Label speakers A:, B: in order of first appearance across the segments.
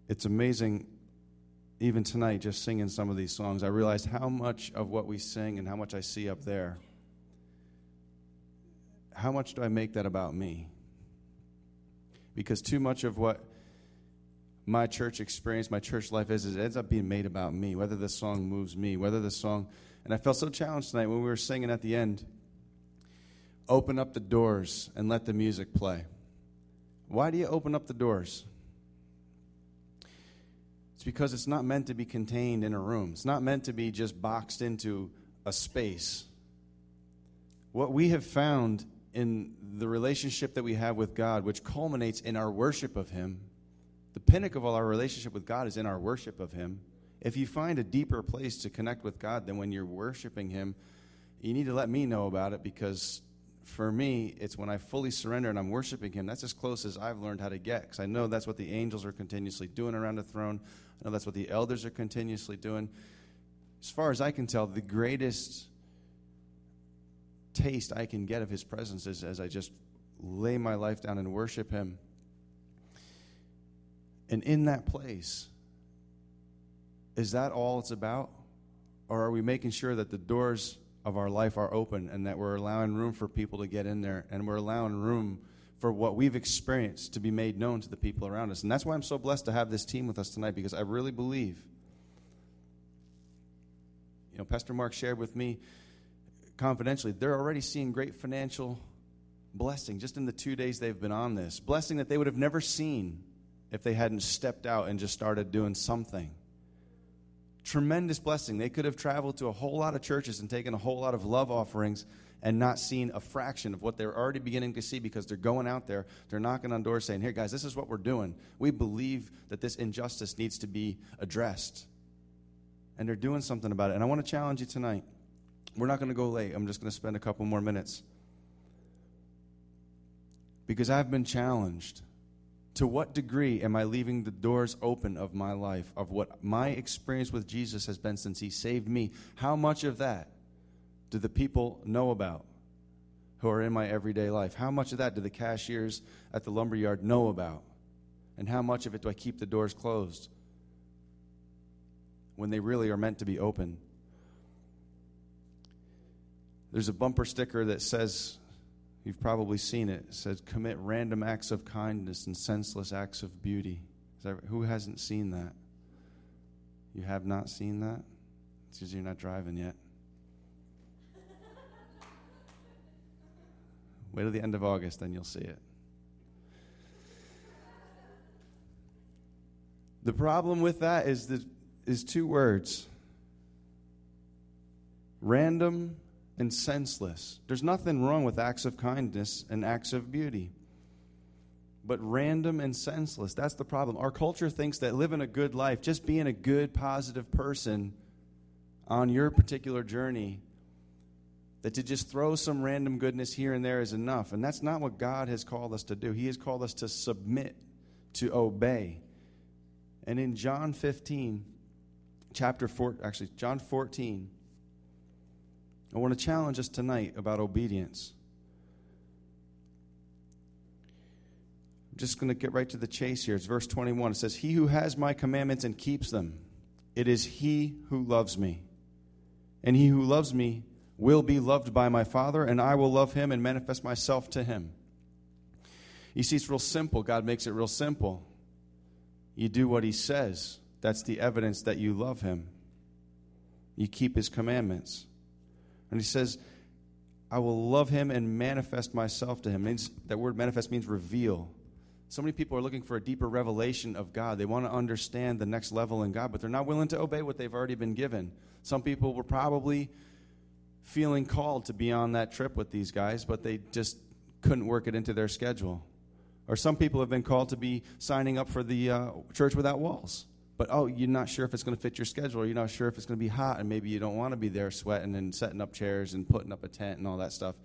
A: it's amazing, even tonight, just singing some of these songs, I realized how much of what we sing and how much I see up there, how much do I make that about me? Because too much of what my church experience, my church life is it ends up being made about me, whether the song moves me, whether the song, and I felt so challenged tonight when we were singing at the end, open up the doors and let the music play. Why do you open up the doors? It's because it's not meant to be contained in a room. It's not meant to be just boxed into a space. What we have found in the relationship that we have with God, which culminates in our worship of Him, the pinnacle of all our relationship with God is in our worship of Him. If you find a deeper place to connect with God than when you're worshiping Him, you need to let me know about it, because for me, it's when I fully surrender and I'm worshiping Him, that's as close as I've learned how to get, because I know that's what the angels are continuously doing around the throne. I know that's what the elders are continuously doing. As far as I can tell, the greatest taste I can get of His presence is as I just lay my life down and worship Him. And in that place, is that all it's about? Or are we making sure that the doors of our life are open and that we're allowing room for people to get in there, and we're allowing room for what we've experienced to be made known to the people around us? And that's why I'm so blessed to have this team with us tonight, because I really believe, Pastor Mark shared with me confidentially, they're already seeing great financial blessing just in the 2 days they've been on this. Blessing that they would have never seen if they hadn't stepped out and just started doing something. Tremendous blessing. They could have traveled to a whole lot of churches and taken a whole lot of love offerings and not seen a fraction of what they're already beginning to see, because they're going out there, they're knocking on doors saying, here, guys, this is what we're doing. We believe that this injustice needs to be addressed. And they're doing something about it. And I want to challenge you tonight. We're not going to go late. I'm just going to spend a couple more minutes. Because I've been challenged. To what degree am I leaving the doors open of my life, of what my experience with Jesus has been since He saved me? How much of that do the people know about who are in my everyday life? How much of that do the cashiers at the lumberyard know about? And how much of it do I keep the doors closed when they really are meant to be open? There's a bumper sticker that says, you've probably seen it. It says, commit random acts of kindness and senseless acts of beauty. Who hasn't seen that? You have not seen that? It's because you're not driving yet. Wait till the end of August, then you'll see it. The problem with that is two words. Random and senseless. There's nothing wrong with acts of kindness and acts of beauty. But random and senseless, that's the problem. Our culture thinks that living a good life, just being a good, positive person on your particular journey, that to just throw some random goodness here and there is enough. And that's not what God has called us to do. He has called us to submit, to obey. And in John 14, I want to challenge us tonight about obedience. I'm just going to get right to the chase here. It's verse 21. It says, he who has my commandments and keeps them, it is he who loves me. And he who loves me will be loved by my Father, and I will love him and manifest myself to him. You see, it's real simple. God makes it real simple. You do what he says. That's the evidence that you love him. You keep his commandments. And he says, I will love him and manifest myself to him. That word manifest means reveal. So many people are looking for a deeper revelation of God. They want to understand the next level in God, but they're not willing to obey what they've already been given. Some people were probably feeling called to be on that trip with these guys, but they just couldn't work it into their schedule. Or some people have been called to be signing up for the Church Without Walls. But, you're not sure if it's going to fit your schedule, or you're not sure if it's going to be hot, and maybe you don't want to be there sweating and setting up chairs and putting up a tent and all that stuff.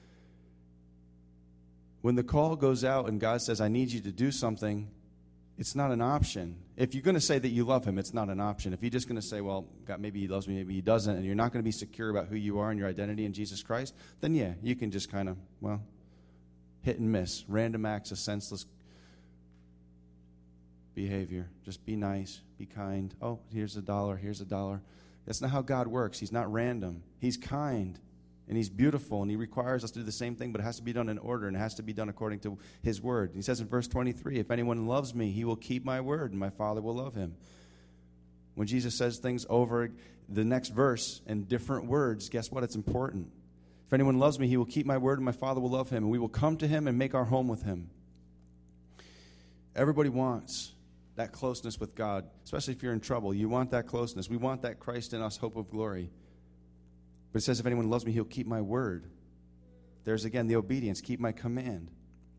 A: When the call goes out and God says, I need you to do something, it's not an option. If you're going to say that you love him, it's not an option. If you're just going to say, well, God, maybe he loves me, maybe he doesn't, and you're not going to be secure about who you are and your identity in Jesus Christ, then yeah, you can just kind of, hit and miss. Random acts of senseless behavior. Just be nice, be kind. Oh, here's $1, here's $1. That's not how God works. He's not random. He's kind, and He's beautiful, and He requires us to do the same thing, but it has to be done in order, and it has to be done according to His word. He says in verse 23, if anyone loves me, he will keep my word, and my Father will love him. When Jesus says things over the next verse in different words, guess what? It's important. If anyone loves me, he will keep my word, and my Father will love him, and we will come to him and make our home with him. Everybody wants that closeness with God, especially if you're in trouble. You want that closeness. We want that Christ in us, hope of glory. But it says, if anyone loves me, he'll keep my word. There's, again, the obedience. Keep my command.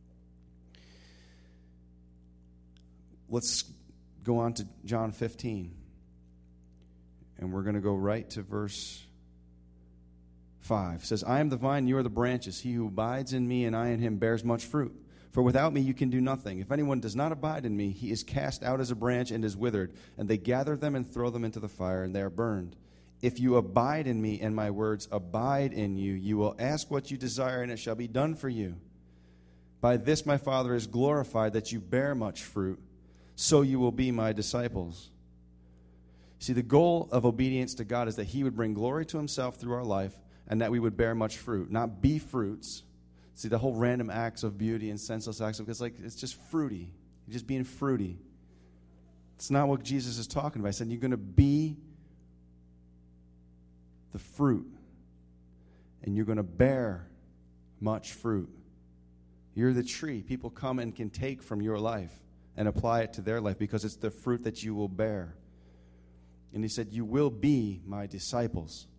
A: Let's go on to John 15. And we're going to go right to verse 5. It says, I am the vine, you are the branches. He who abides in me and I in him bears much fruit. For without me you can do nothing. If anyone does not abide in me, he is cast out as a branch and is withered. And they gather them and throw them into the fire, and they are burned. If you abide in me and my words abide in you, you will ask what you desire, and it shall be done for you. By this my Father is glorified, that you bear much fruit, so you will be my disciples. See, the goal of obedience to God is that He would bring glory to Himself through our life, and that we would bear much fruit, not be fruits. See, the whole random acts of beauty and senseless acts, because it's just fruity. You're just being fruity. It's not what Jesus is talking about. He said you're going to be the fruit, and you're going to bear much fruit. You're the tree. People come and can take from your life and apply it to their life because it's the fruit that you will bear. And He said, you will be my disciples.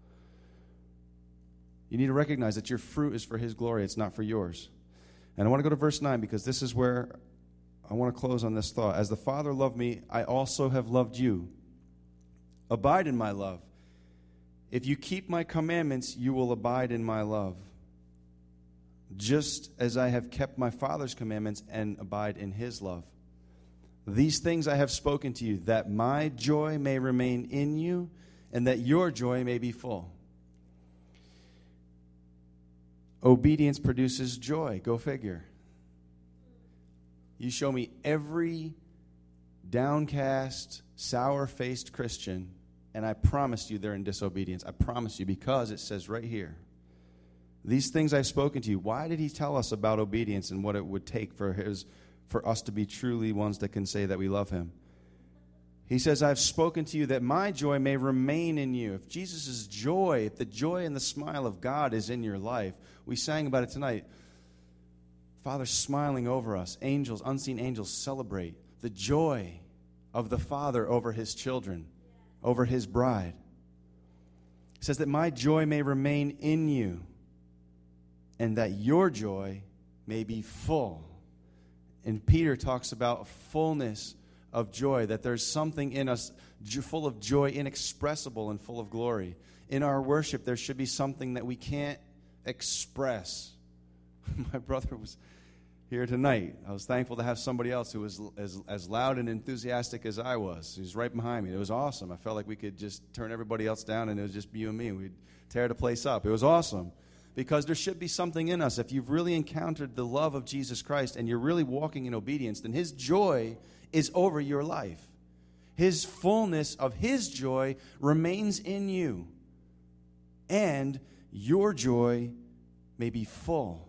A: You need to recognize that your fruit is for His glory. It's not for yours. And I want to go to verse 9 because this is where I want to close on this thought. As the Father loved me, I also have loved you. Abide in my love. If you keep my commandments, you will abide in my love. Just as I have kept my Father's commandments and abide in His love. These things I have spoken to you, that my joy may remain in you, and that your joy may be full. Obedience produces joy. Go figure. You show me every downcast, sour-faced Christian, and I promise you they're in disobedience. I promise you, because it says right here, these things I've spoken to you. Why did He tell us about obedience and what it would take for us to be truly ones that can say that we love Him? He says, I've spoken to you that my joy may remain in you. If Jesus' joy, if the joy and the smile of God is in your life, we sang about it tonight. Father's smiling over us. Angels, unseen angels celebrate the joy of the Father over His children, over His bride. He says that my joy may remain in you and that your joy may be full. And Peter talks about fullness of joy, that there's something in us full of joy, inexpressible and full of glory. In our worship, there should be something that we can't express. My brother was here tonight. I was thankful to have somebody else who was as loud and enthusiastic as I was. He was right behind me. It was awesome. I felt like we could just turn everybody else down and it was just you and me. We'd tear the place up. It was awesome. Because there should be something in us. If you've really encountered the love of Jesus Christ and you're really walking in obedience, then His joy is over your life. His fullness of His joy remains in you. And your joy may be full.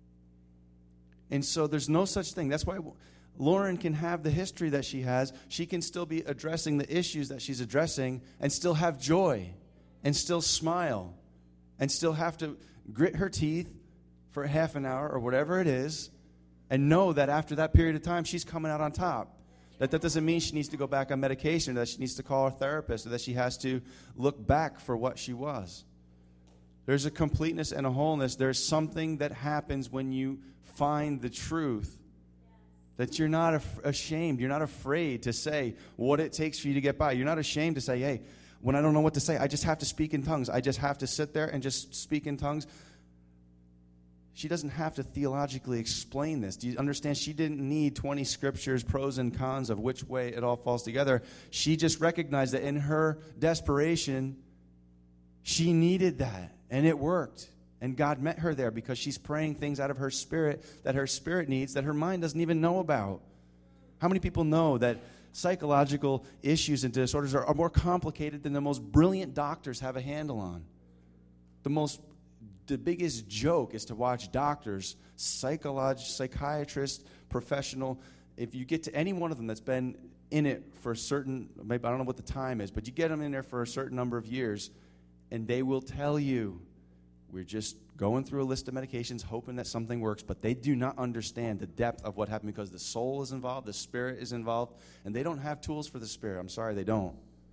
A: And so there's no such thing. That's why Lauren can have the history that she has. She can still be addressing the issues that she's addressing and still have joy and still smile and still have to grit her teeth for half an hour or whatever it is and know that after that period of time, she's coming out on top. That doesn't mean she needs to go back on medication, or that she needs to call her therapist, or that she has to look back for what she was. There's a completeness and a wholeness. There's something that happens when you find the truth, that you're not ashamed. You're not afraid to say what it takes for you to get by. You're not ashamed to say, hey, when I don't know what to say, I just have to speak in tongues. I just have to sit there and just speak in tongues. She doesn't have to theologically explain this. Do you understand? She didn't need 20 scriptures, pros and cons of which way it all falls together. She just recognized that in her desperation, she needed that, and it worked. And God met her there because she's praying things out of her spirit that her spirit needs that her mind doesn't even know about. How many people know that psychological issues and disorders are more complicated than the most brilliant doctors have a handle on? The biggest joke is to watch doctors, psychiatrists, professional. If you get to any one of them that's been in it for a certain, maybe I don't know what the time is, but you get them in there for a certain number of years, and they will tell you, we're just going through a list of medications, hoping that something works, but they do not understand the depth of what happened because the soul is involved, the spirit is involved, and they don't have tools for the spirit. I'm sorry, they don't.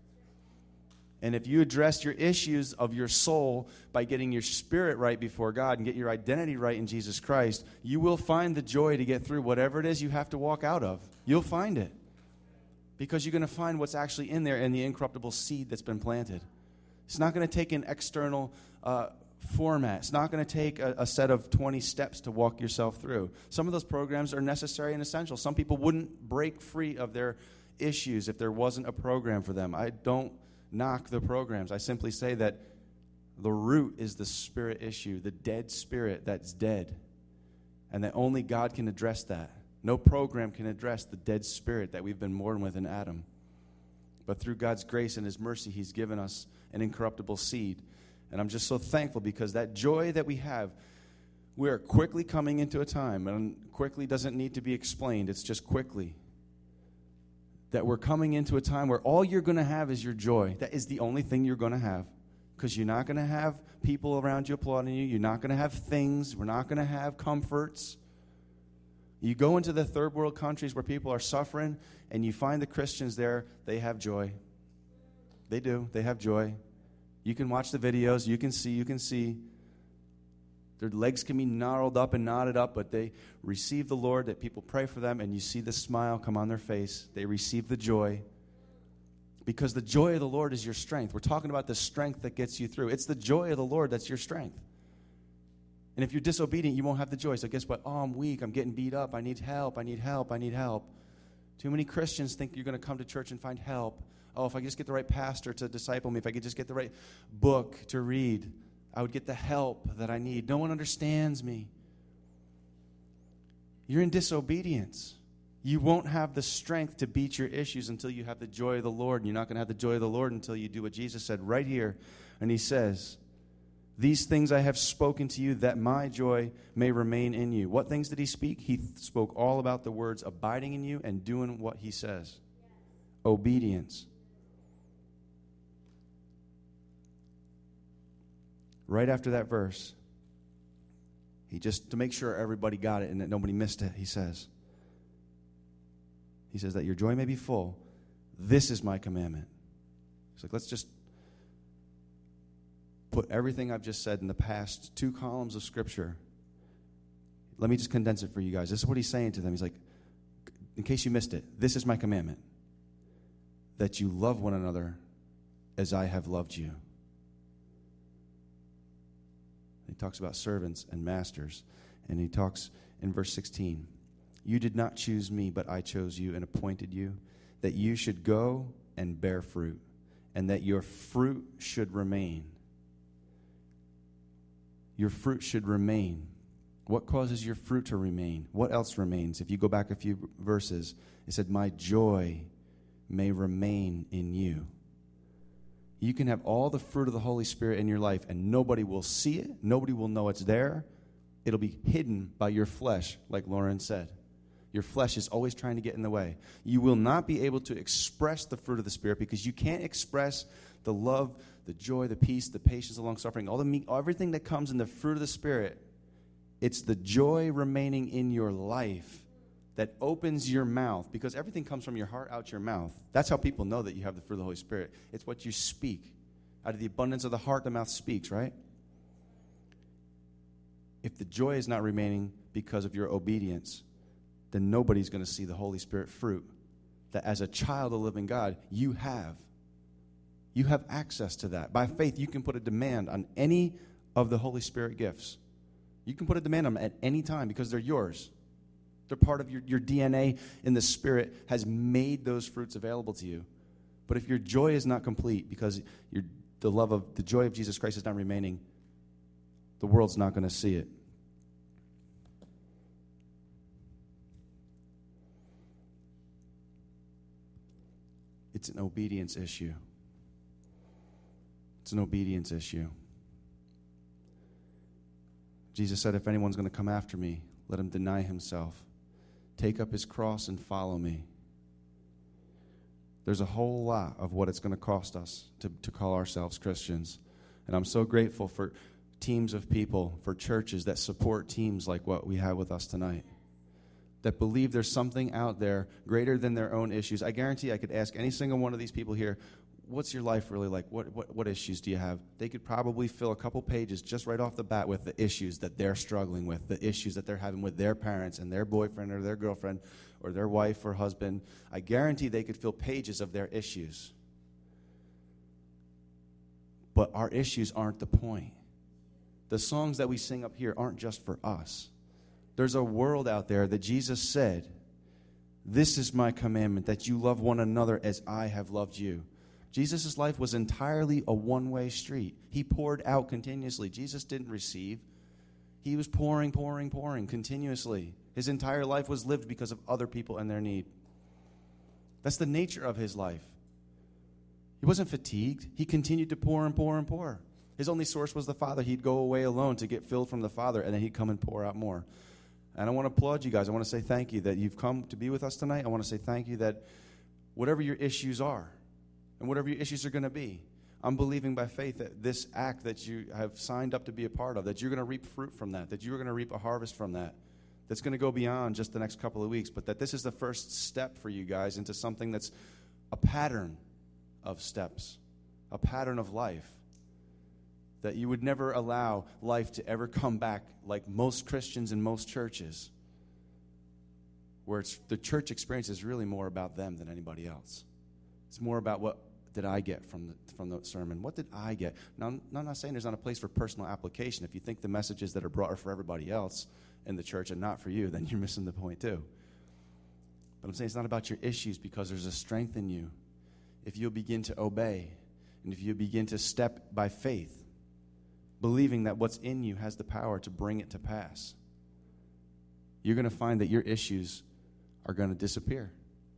A: And if you address your issues of your soul by getting your spirit right before God and get your identity right in Jesus Christ, you will find the joy to get through whatever it is you have to walk out of. You'll find it. Because you're going to find what's actually in there in the incorruptible seed that's been planted. It's not going to take an external format. It's not going to take a set of 20 steps to walk yourself through. Some of those programs are necessary and essential. Some people wouldn't break free of their issues if there wasn't a program for them. I don't knock the programs. I simply say that the root is the spirit issue, the dead spirit that's dead, and that only God can address that. No program can address the dead spirit that we've been born with in Adam. But through God's grace and his mercy, he's given us an incorruptible seed. And I'm just so thankful because that joy that we have, we're quickly coming into a time, and quickly doesn't need to be explained, it's just quickly, that we're coming into a time where all you're going to have is your joy. That is the only thing you're going to have. Because you're not going to have people around you applauding you. You're not going to have things. We're not going to have comforts. You go into the third world countries where people are suffering, and you find the Christians there, they have joy. They do. They have joy. You can watch the videos. You can see. Their legs can be gnarled up and knotted up, but they receive the Lord, that people pray for them, and you see the smile come on their face. They receive the joy. Because the joy of the Lord is your strength. We're talking about the strength that gets you through. It's the joy of the Lord that's your strength. And if you're disobedient, you won't have the joy. So guess what? Oh, I'm weak. I'm getting beat up. I need help. I need help. I need help. Too many Christians think you're going to come to church and find help. Oh, if I just get the right pastor to disciple me, if I could just get the right book to read, I would get the help that I need. No one understands me. You're in disobedience. You won't have the strength to beat your issues until you have the joy of the Lord. And you're not going to have the joy of the Lord until you do what Jesus said right here. And he says, these things I have spoken to you that my joy may remain in you. What things did he speak? He spoke all about the words abiding in you and doing what he says. Yes. Obedience. Right after that verse, he just, to make sure everybody got it and that nobody missed it, he says that your joy may be full. This is my commandment. He's like, let's just put everything I've just said in the past 2 columns of Scripture. Let me just condense it for you guys. This is what he's saying to them. He's like, in case you missed it, this is my commandment, that you love one another as I have loved you. He talks about servants and masters. And he talks in verse 16, you did not choose me, but I chose you and appointed you, that you should go and bear fruit, and that your fruit should remain. Your fruit should remain. What causes your fruit to remain? What else remains? If you go back a few verses, it said, my joy may remain in you. You can have all the fruit of the Holy Spirit in your life, and nobody will see it. Nobody will know it's there. It'll be hidden by your flesh, like Lauren said. Your flesh is always trying to get in the way. You will not be able to express the fruit of the Spirit because you can't express the love, the joy, the peace, the patience, the long-suffering, everything that comes in the fruit of the Spirit. It's the joy remaining in your life that opens your mouth, because everything comes from your heart out your mouth. That's how people know that you have the fruit of the Holy Spirit. It's what you speak. Out of the abundance of the heart, the mouth speaks, right? If the joy is not remaining because of your obedience, then nobody's going to see the Holy Spirit fruit that as a child of the living God, you have. You have access to that. By faith, you can put a demand on any of the Holy Spirit gifts. You can put a demand on them at any time because they're yours. They're part of your DNA in the Spirit has made those fruits available to you. But if your joy is not complete because the joy of Jesus Christ is not remaining, the world's not going to see it. It's an obedience issue. It's an obedience issue. Jesus said, if anyone's going to come after me, let him deny himself, take up his cross and follow me. There's a whole lot of what it's going to cost us to call ourselves Christians. And I'm so grateful for teams of people, for churches that support teams like what we have with us tonight, that believe there's something out there greater than their own issues. I guarantee I could ask any single one of these people here, what's your life really like? What issues do you have? They could probably fill a couple pages just right off the bat with the issues that they're struggling with, the issues that they're having with their parents and their boyfriend or their girlfriend or their wife or husband. I guarantee they could fill pages of their issues. But our issues aren't the point. The songs that we sing up here aren't just for us. There's a world out there that Jesus said, this is my commandment, that you love one another as I have loved you. Jesus' life was entirely a one-way street. He poured out continuously. Jesus didn't receive. He was pouring continuously. His entire life was lived because of other people and their need. That's the nature of his life. He wasn't fatigued. He continued to pour and pour and pour. His only source was the Father. He'd go away alone to get filled from the Father, and then he'd come and pour out more. And I want to applaud you guys. I want to say thank you that you've come to be with us tonight. I want to say thank you that whatever your issues are, and whatever your issues are going to be, I'm believing by faith that this act that you have signed up to be a part of, that you're going to reap fruit from that you're going to reap a harvest from that's going to go beyond just the next couple of weeks, but that this is the first step for you guys into something that's a pattern of steps, a pattern of life, that you would never allow life to ever come back like most Christians in most churches, where the church experience is really more about them than anybody else. It's more about what did I get from the sermon? What did I get? Now, I'm not saying there's not a place for personal application. If you think the messages that are brought are for everybody else in the church and not for you, then you're missing the point too. But I'm saying it's not about your issues, because there's a strength in you. If you'll begin to obey, and if you begin to step by faith, believing that what's in you has the power to bring it to pass, you're going to find that your issues are going to disappear.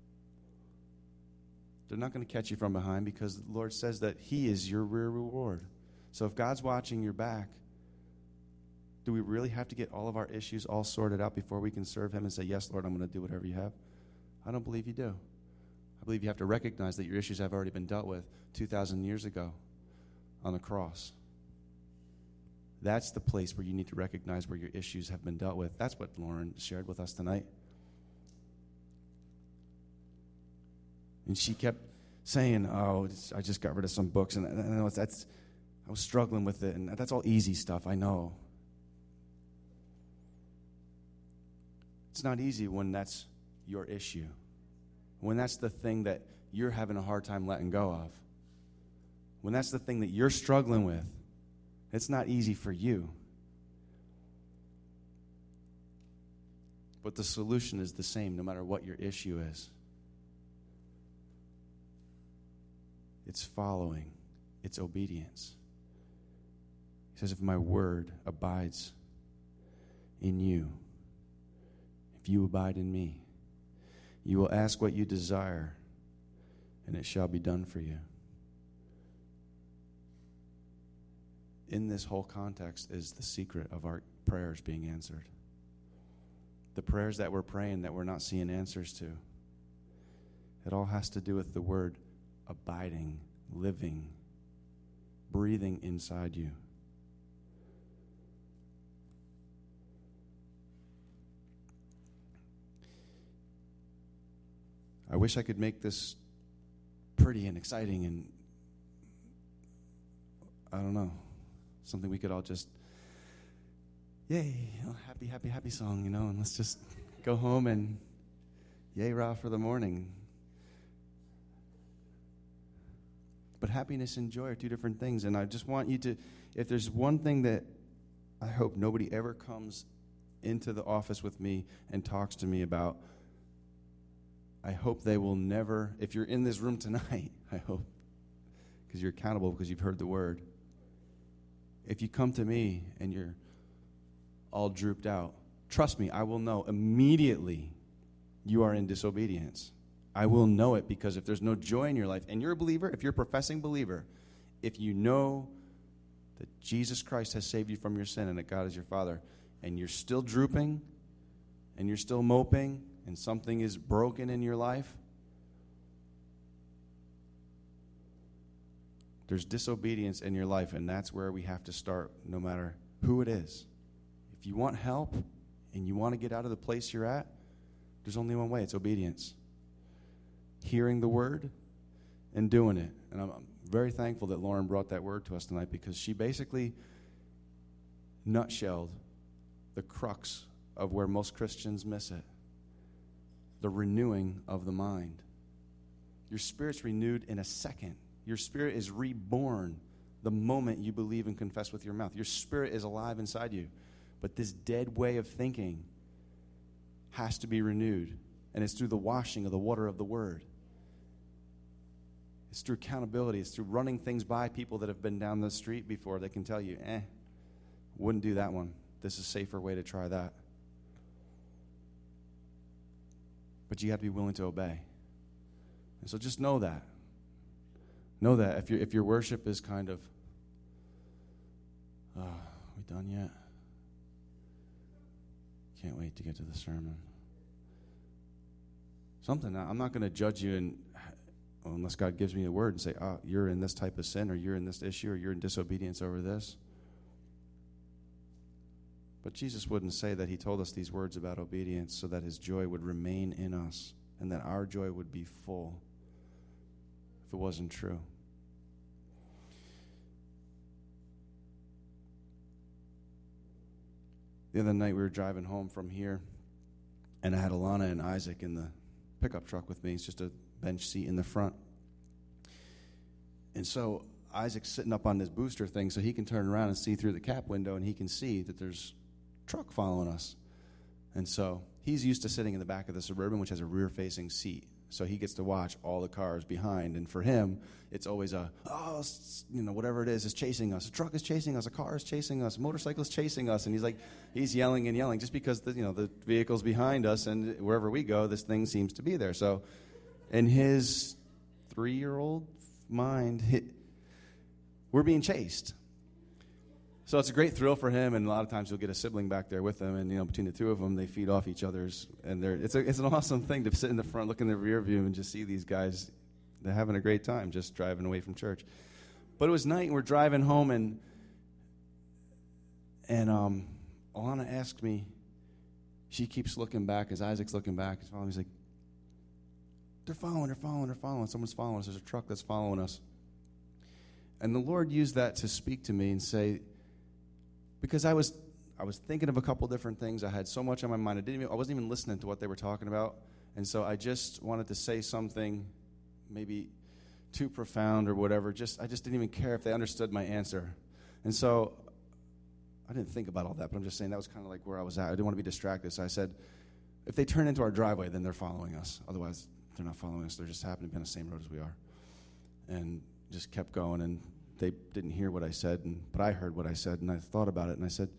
A: They're not going to catch you from behind, because the Lord says that he is your rear reward. So if God's watching your back, do we really have to get all of our issues all sorted out before we can serve him and say, yes, Lord, I'm going to do whatever you have? I don't believe you do. I believe you have to recognize that your issues have already been dealt with 2,000 years ago on the cross. That's the place where you need to recognize where your issues have been dealt with. That's what Lauren shared with us tonight. And she kept saying, I just got rid of some books, and I know I was struggling with it, and that's all easy stuff, I know. It's not easy when that's your issue, when that's the thing that you're having a hard time letting go of, when that's the thing that you're struggling with. It's not easy for you. But the solution is the same no matter what your issue is. It's following. It's obedience. He says, if my word abides in you, if you abide in me, you will ask what you desire, and it shall be done for you. In this whole context is the secret of our prayers being answered. The prayers that we're praying that we're not seeing answers to. It all has to do with the word abiding, living, breathing inside you. I wish I could make this pretty and exciting and, I don't know, something we could all just, yay, happy song, and let's just go home and yay, rah for the morning. But happiness and joy are two different things, and I just want you to, if there's one thing that I hope nobody ever comes into the office with me and talks to me about, I hope they will never, if you're in this room tonight, I hope, because you're accountable because you've heard the word. If you come to me and you're all drooped out, trust me, I will know immediately you are in disobedience. I will know it, because if there's no joy in your life, and you're a believer, if you're a professing believer, if you know that Jesus Christ has saved you from your sin and that God is your Father, and you're still drooping, and you're still moping, and something is broken in your life, there's disobedience in your life, and that's where we have to start, no matter who it is. If you want help and you want to get out of the place you're at, there's only one way. It's obedience. Hearing the word and doing it. And I'm very thankful that Lauren brought that word to us tonight, because she basically nutshelled the crux of where most Christians miss it. The renewing of the mind. Your spirit's renewed in a second. Your spirit is reborn the moment you believe and confess with your mouth. Your spirit is alive inside you. But this dead way of thinking has to be renewed. And it's through the washing of the water of the word. It's through accountability. It's through running things by people that have been down the street before. They can tell you, wouldn't do that one. This is a safer way to try that. But you have to be willing to obey. And so just know that. Know that if your worship is kind of, are we done yet? Can't wait to get to the sermon. I'm not going to judge you unless God gives me a word and say, you're in this type of sin, or you're in this issue, or you're in disobedience over this. But Jesus wouldn't say that. He told us these words about obedience so that his joy would remain in us and that our joy would be full if it wasn't true. The other night we were driving home from here, and I had Alana and Isaac in the pickup truck with me. It's just a bench seat in the front. And so Isaac's sitting up on this booster thing so he can turn around and see through the cap window, and he can see that there's a truck following us. And so he's used to sitting in the back of the Suburban, which has a rear-facing seat. So he gets to watch all the cars behind. And for him, it's always whatever it is chasing us. A truck is chasing us. A car is chasing us. A motorcycle is chasing us. And he's yelling and yelling just because the vehicle's behind us, and wherever we go, this thing seems to be there. So in his 3-year-old mind, we're being chased. So it's a great thrill for him, and a lot of times he'll get a sibling back there with him, and between the two of them, they feed off each other's, and it's an awesome thing to sit in the front, look in the rear view, and just see these guys. They're having a great time just driving away from church. But it was night, and we're driving home, and Alana asked me. She keeps looking back as Isaac's looking back. He's like, they're following. Someone's following us. There's a truck that's following us. And the Lord used that to speak to me and say, because I was thinking of a couple different things. I had so much on my mind. I wasn't even listening to what they were talking about. And so I just wanted to say something maybe too profound or whatever. I just didn't even care if they understood my answer. And so I didn't think about all that, but I'm just saying that was kind of like where I was at. I didn't want to be distracted. So I said, if they turn into our driveway, then they're following us. Otherwise, they're not following us. They're just happening to be on the same road as we are. And just kept going, and they didn't hear what I said, but I heard what I said, and I thought about it, and I said,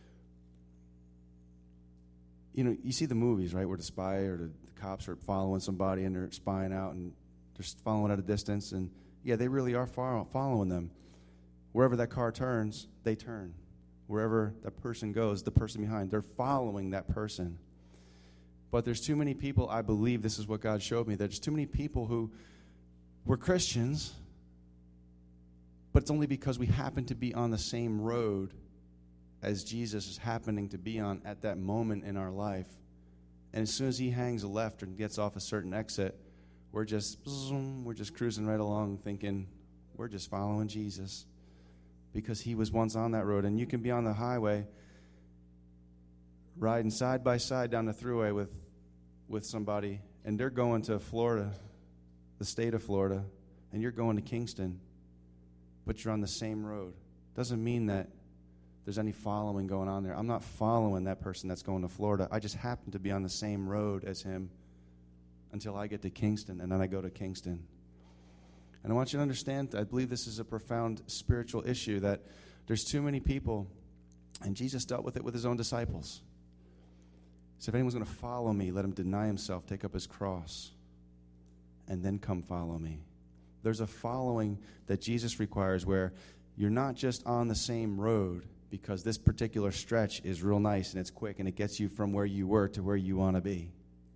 A: you see the movies, right, where the spy or the cops are following somebody, and they're spying out, and they're following at a distance, and yeah, they really are following them. Wherever that car turns, they turn. Wherever that person goes, the person behind, they're following that person. But there's too many people, I believe this is what God showed me, there's too many people who were Christians, but it's only because we happen to be on the same road as Jesus is happening to be on at that moment in our life. And as soon as he hangs a left and gets off a certain exit, we're just cruising right along thinking we're just following Jesus because he was once on that road. And you can be on the highway riding side by side down the thruway with somebody, and they're going to Florida, the state of Florida, and you're going to Kingston, but you're on the same road. Doesn't mean that there's any following going on there. I'm not following that person that's going to Florida. I just happen to be on the same road as him until I get to Kingston, and then I go to Kingston. And I want you to understand, I believe this is a profound spiritual issue, that there's too many people, and Jesus dealt with it with his own disciples. He said, if anyone's going to follow me, let him deny himself, take up his cross, and then come follow me. There's a following that Jesus requires where you're not just on the same road because this particular stretch is real nice and it's quick and it gets you from where you were to where you want to be.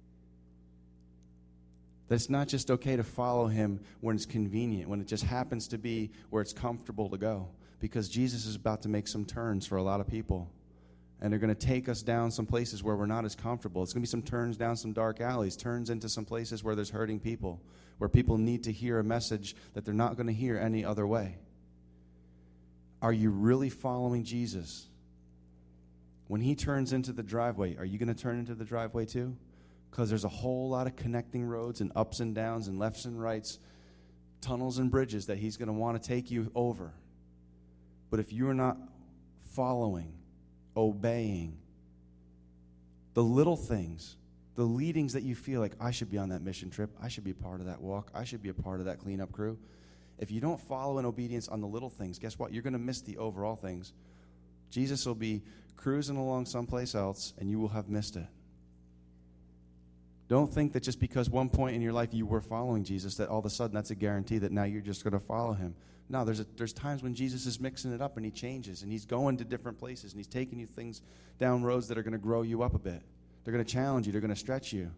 A: That it's not just okay to follow him when it's convenient, when it just happens to be where it's comfortable to go. Because Jesus is about to make some turns for a lot of people. And they're going to take us down some places where we're not as comfortable. It's going to be some turns down some dark alleys, turns into some places where there's hurting people, where people need to hear a message that they're not going to hear any other way. Are you really following Jesus? When he turns into the driveway, are you going to turn into the driveway too? Because there's a whole lot of connecting roads and ups and downs and lefts and rights, tunnels and bridges that he's going to want to take you over. But if you're not following, obeying, the little things, the leadings that you feel like, I should be on that mission trip, I should be a part of that walk, I should be a part of that cleanup crew. If you don't follow in obedience on the little things, guess what? You're going to miss the overall things. Jesus will be cruising along someplace else, and you will have missed it. Don't think that just because one point in your life you were following Jesus, that all of a sudden that's a guarantee that now you're just going to follow him. No, there's times when Jesus is mixing it up and he changes and he's going to different places and he's taking you things down roads that are going to grow you up a bit. They're going to challenge you. They're going to stretch you.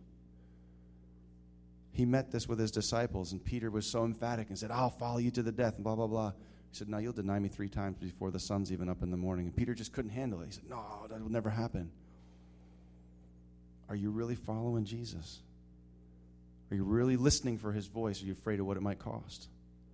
A: He met this with his disciples, and Peter was so emphatic and said, I'll follow you to the death, and blah, blah, blah. He said, no, you'll deny me 3 times before the sun's even up in the morning. And Peter just couldn't handle it. He said, no, that will never happen. Are you really following Jesus? Are you really listening for his voice? Are you afraid of what it might cost?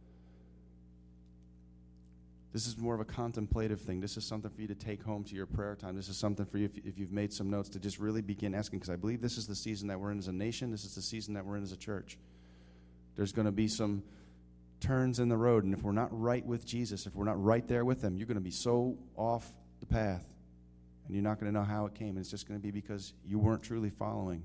A: This is more of a contemplative thing. This is something for you to take home to your prayer time. This is something for you, if you've made some notes, to just really begin asking, because I believe this is the season that we're in as a nation. This is the season that we're in as a church. There's going to be some turns in the road, and if we're not right with Jesus, if we're not right there with him, you're going to be so off the path, and you're not going to know how it came, and it's just going to be because you weren't truly following.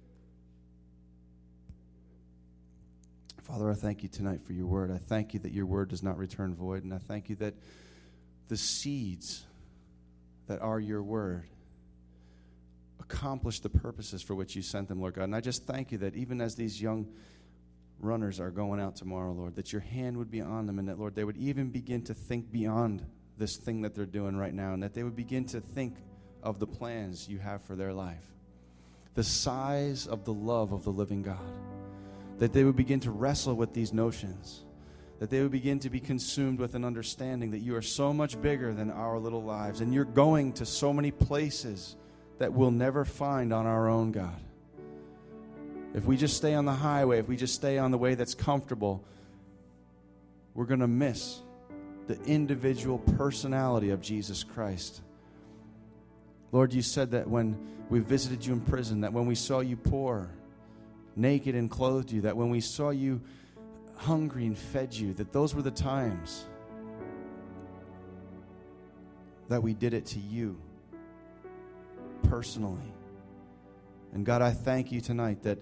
A: Father, I thank you tonight for your word. I thank you that your word does not return void, and I thank you that the seeds that are your word accomplish the purposes for which you sent them, Lord God. And I just thank you that even as these young runners are going out tomorrow, Lord, that your hand would be on them, and that, Lord, they would even begin to think beyond this thing that they're doing right now, and that they would begin to think of the plans you have for their life, the size of the love of the living God. That they would begin to wrestle with these notions, that they would begin to be consumed with an understanding that you are so much bigger than our little lives, and you're going to so many places that we'll never find on our own, God. If we just stay on the highway, if we just stay on the way that's comfortable, we're going to miss the individual personality of Jesus Christ. Lord, you said that when we visited you in prison, that when we saw you poor, naked and clothed you, that when we saw you hungry and fed you, that those were the times that we did it to you personally. And God, I thank you tonight that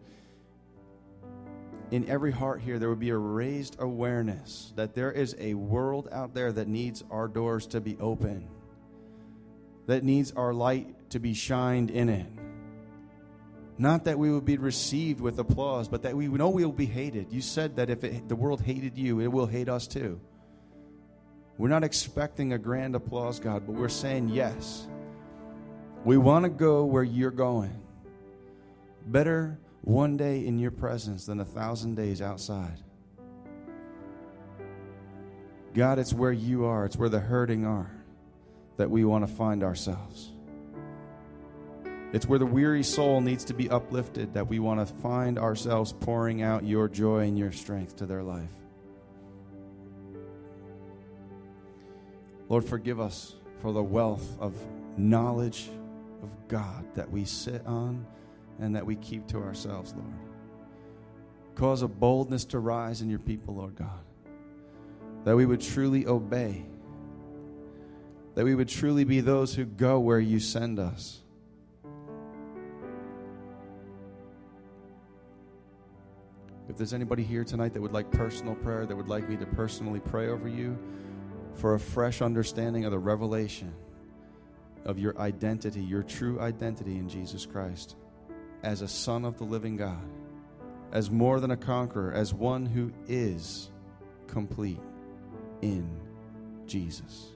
A: in every heart here there would be a raised awareness that there is a world out there that needs our doors to be open, that needs our light to be shined in it. Not that we will be received with applause, but that we know we will be hated. You said that if the world hated you, it will hate us too. We're not expecting a grand applause, God, but we're saying yes. We want to go where you're going. Better one day in your presence than 1,000 days outside. God, it's where you are. It's where the hurting are that we want to find ourselves. It's where the weary soul needs to be uplifted, that we want to find ourselves pouring out your joy and your strength to their life. Lord, forgive us for the wealth of knowledge of God that we sit on and that we keep to ourselves, Lord. Cause a boldness to rise in your people, Lord God, that we would truly obey, that we would truly be those who go where you send us. If there's anybody here tonight that would like personal prayer, that would like me to personally pray over you for a fresh understanding of the revelation of your identity, your true identity in Jesus Christ, as a son of the living God, as more than a conqueror, as one who is complete in Jesus.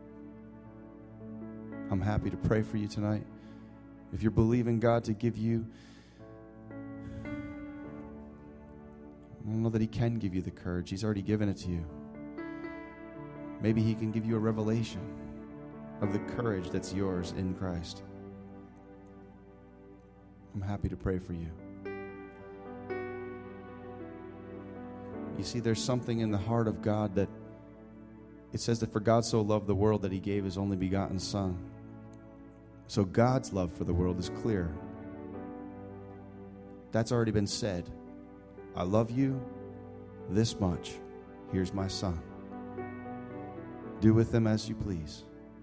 A: I'm happy to pray for you tonight. If you're believing God to give you, I don't know that He can give you the courage. He's already given it to you. Maybe He can give you a revelation of the courage that's yours in Christ. I'm happy to pray for you. You see, there's something in the heart of God that it says that for God so loved the world that He gave His only begotten Son. So God's love for the world is clear. That's already been said. I love you this much. Here's my Son. Do with them as you please.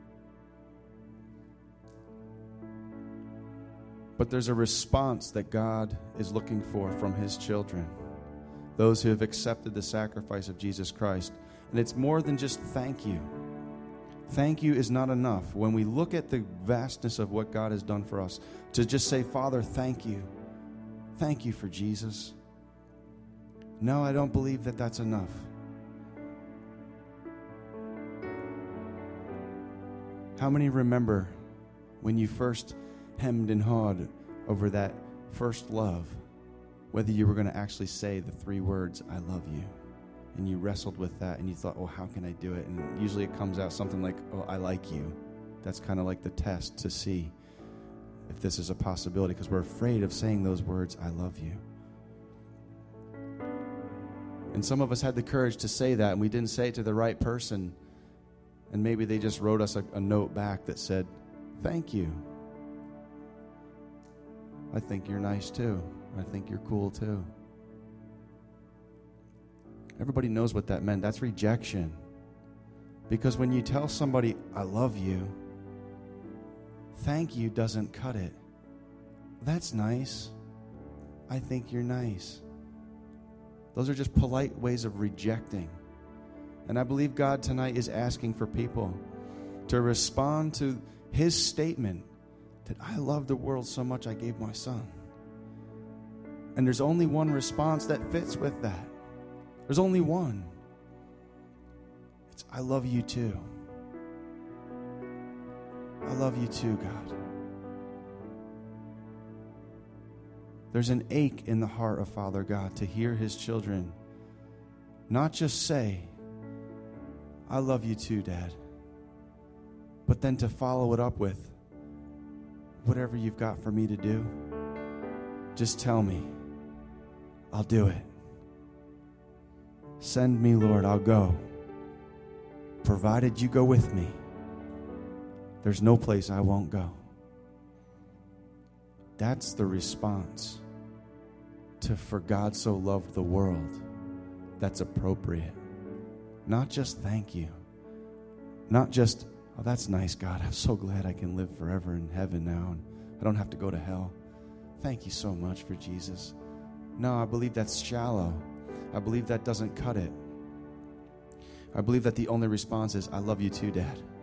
A: But there's a response that God is looking for from His children, those who have accepted the sacrifice of Jesus Christ. And it's more than just thank you. Thank you is not enough. When we look at the vastness of what God has done for us, to just say, Father, thank you. Thank you for Jesus. No, I don't believe that that's enough. How many remember when you first hemmed and hawed over that first love, whether you were going to actually say the 3 words, I love you? And you wrestled with that and you thought, oh, how can I do it? And usually it comes out something like, oh, I like you. That's kind of like the test to see if this is a possibility, because we're afraid of saying those words, I love you. And some of us had the courage to say that, and we didn't say it to the right person. And maybe they just wrote us a note back that said, thank you. I think you're nice too. I think you're cool too. Everybody knows what that meant. That's rejection. Because when you tell somebody, I love you, thank you doesn't cut it. That's nice. I think you're nice. Those are just polite ways of rejecting. And I believe God tonight is asking for people to respond to His statement that I love the world so much I gave my Son. And there's only one response that fits with that. There's only one. It's I love you too. I love you too, God. There's an ache in the heart of Father God to hear His children not just say, I love you too, Dad, but then to follow it up with, whatever you've got for me to do, just tell me. I'll do it. Send me, Lord, I'll go. Provided you go with me, there's no place I won't go. That's the response to for God so loved the world that's appropriate. Not just thank you. Not just, oh, that's nice, God. I'm so glad I can live forever in heaven now and I don't have to go to hell. Thank you so much for Jesus. No, I believe that's shallow. I believe that doesn't cut it. I believe that the only response is, I love you too, Dad.